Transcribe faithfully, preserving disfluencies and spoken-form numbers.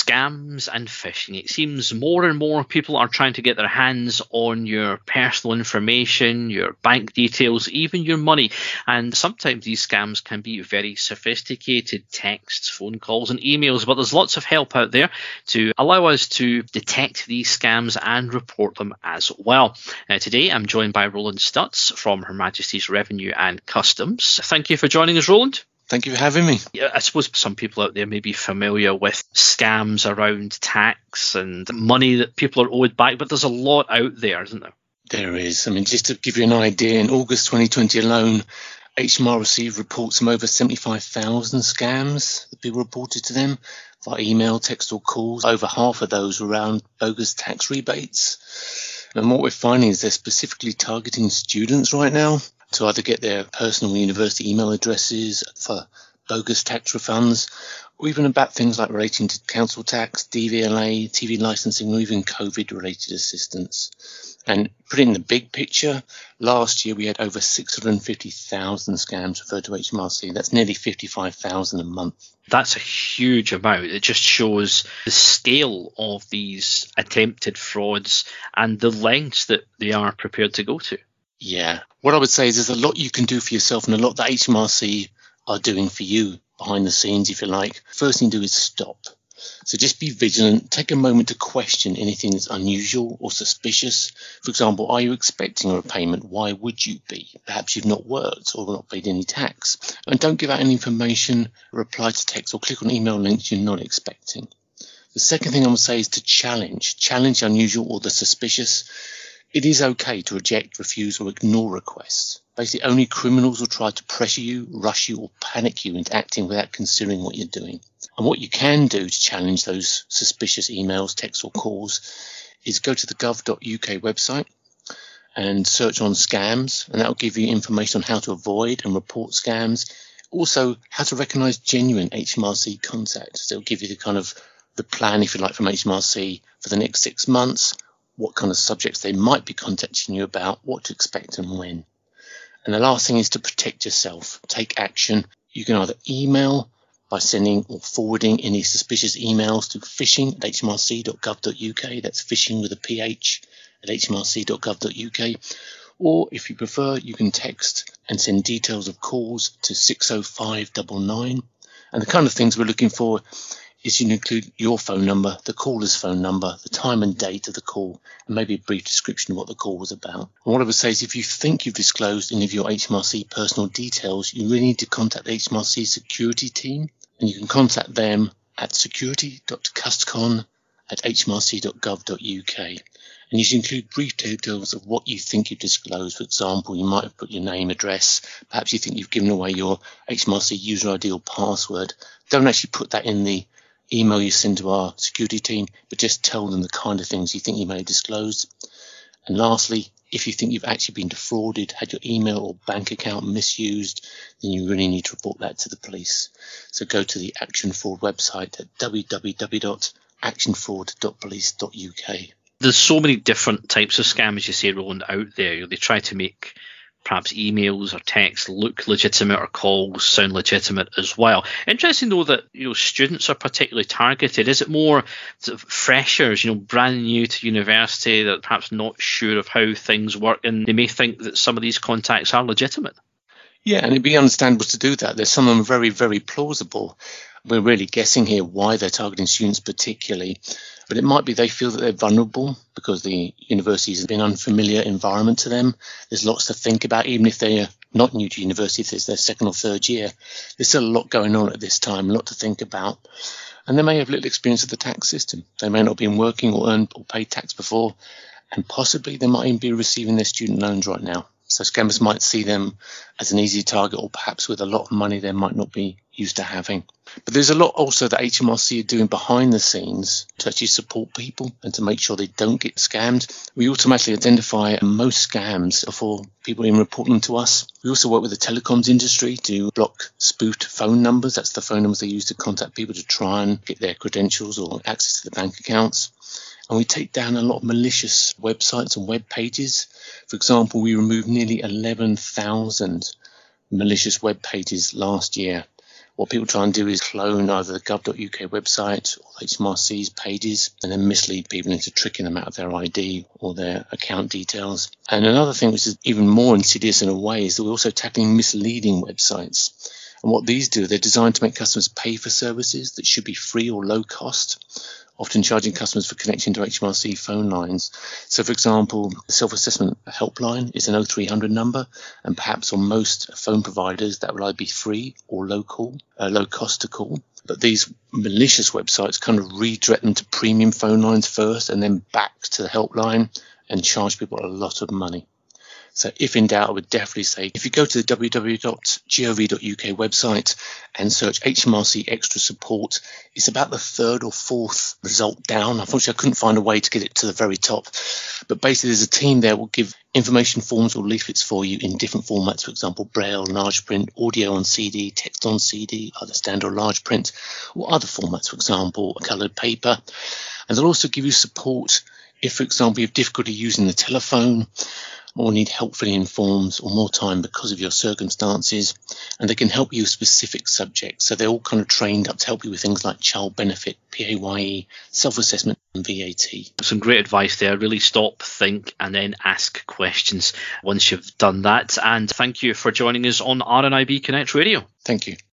scams and phishing. It seems more and more people are trying to get their hands on your personal information, your bank details, even your money. And sometimes these scams can be very sophisticated texts, phone calls, and emails. But there's lots of help out there to allow us to detect these scams and report them as well. Uh, today, I'm joined by Roland Stutz from Her Majesty's Revenue and Customs. Thank you for joining us, Roland. Thank you for having me. Yeah, I suppose some people out there may be familiar with scams around tax and money that people are owed back, but there's a lot out there, isn't there? There is. I mean, just to give you an idea, in August twenty twenty alone, H M R received reports from over seventy-five thousand scams that people reported to them via email, text or calls. Over half of those were around bogus tax rebates. And what we're finding is they're specifically targeting students right now to either get their personal university email addresses for bogus tax refunds, or even about things like relating to council tax, D V L A, T V licensing, or even COVID-related assistance. And putting the big picture, last year we had over six hundred fifty thousand scams referred to H M R C. That's nearly fifty-five thousand a month. That's a huge amount. It just shows the scale of these attempted frauds and the lengths that they are prepared to go to. Yeah. What I would say is there's a lot you can do for yourself and a lot that H M R C are doing for you behind the scenes, if you like. First thing to do is stop. So just be vigilant. Take a moment to question anything that's unusual or suspicious. For example, are you expecting a repayment? Why would you be? Perhaps you've not worked or not paid any tax. And don't give out any information, reply to text or click on email links you're not expecting. The second thing I would say is to challenge. Challenge the unusual or the suspicious. It is okay to reject, refuse, or ignore requests. Basically, only criminals will try to pressure you, rush you, or panic you into acting without considering what you're doing. And what you can do to challenge those suspicious emails, texts, or calls is go to the gov dot U K website and search on scams, and that will give you information on how to avoid and report scams. Also, how to recognise genuine H M R C contacts. So it will give you the kind of the plan, if you like, from H M R C for the next six months. What kind of subjects they might be contacting you about, what to expect and when. And the last thing is to protect yourself. Take action. You can either email by sending or forwarding any suspicious emails to phishing at h m r c dot gov dot U K. That's phishing with a P H at h m r c dot gov dot U K. Or if you prefer, you can text and send details of calls to six oh five nine nine. And the kind of things we're looking for is you include your phone number, the caller's phone number, the time and date of the call, and maybe a brief description of what the call was about. And what I would say is if you think you've disclosed any of your H M R C personal details, you really need to contact the H M R C security team, and you can contact them at security dot custcon at h m r c dot gov dot U K. And you should include brief details of what you think you've disclosed. For example, you might have put your name, address, perhaps you think you've given away your H M R C user I D or password. Don't actually put that in the email you send to our security team, but just tell them the kind of things you think you may have disclosed. And lastly, if you think you've actually been defrauded, had your email or bank account misused, then you really need to report that to the police. So go to the Action Fraud website at w w w dot action fraud dot police dot U K. There's so many different types of scams, as you say, Roland, out there. They try to make perhaps emails or texts look legitimate or calls sound legitimate as well. Interesting though that, you know, students are particularly targeted. Is it more sort of freshers, you know, brand new to university that perhaps not sure of how things work and they may think that some of these contacts are legitimate? Yeah, and it'd be understandable to do that. There's some of them very, very plausible. We're really guessing here why they're targeting students particularly, but it might be they feel that they're vulnerable because the university has been an unfamiliar environment to them. There's lots to think about, even if they're not new to university, if it's their second or third year. There's still a lot going on at this time, a lot to think about. And they may have little experience of the tax system. They may not have been working or earned or paid tax before, and possibly they might even be receiving their student loans right now. So scammers might see them as an easy target, or perhaps with a lot of money they might not be used to having. But there's a lot also that H M R C are doing behind the scenes to actually support people and to make sure they don't get scammed. We automatically identify most scams before people even report them to us. We also work with the telecoms industry to block spoofed phone numbers. That's the phone numbers they use to contact people to try and get their credentials or access to the bank accounts. And we take down a lot of malicious websites and web pages. For example, we removed nearly eleven thousand malicious web pages last year. What people try and do is clone either the gov dot U K website or H M R C's pages and then mislead people into tricking them out of their I D or their account details. And another thing which is even more insidious in a way is that we're also tackling misleading websites. And what these do, they're designed to make customers pay for services that should be free or low cost, often charging customers for connecting to H M R C phone lines. So, for example, the self-assessment helpline is an oh three hundred number, and perhaps on most phone providers that will either be free or low call, uh, low cost to call. But these malicious websites kind of redirect them to premium phone lines first and then back to the helpline and charge people a lot of money. So if in doubt, I would definitely say if you go to the w w w dot gov dot U K website and search H M R C extra support, it's about the third or fourth result down. Unfortunately, I couldn't find a way to get it to the very top. But basically, there's a team there that will give information forms or leaflets for you in different formats, for example, Braille, large print, audio on C D, text on C D, either standard or large print, or other formats, for example, coloured paper. And they'll also give you support if, for example, you have difficulty using the telephone, or need help filling in forms or more time because of your circumstances, and they can help you with specific subjects. So they're all kind of trained up to help you with things like child benefit, P A Y E, self-assessment and V A T. Some great advice there. Really stop, think and then ask questions once you've done that. And thank you for joining us on R N I B Connect Radio. Thank you.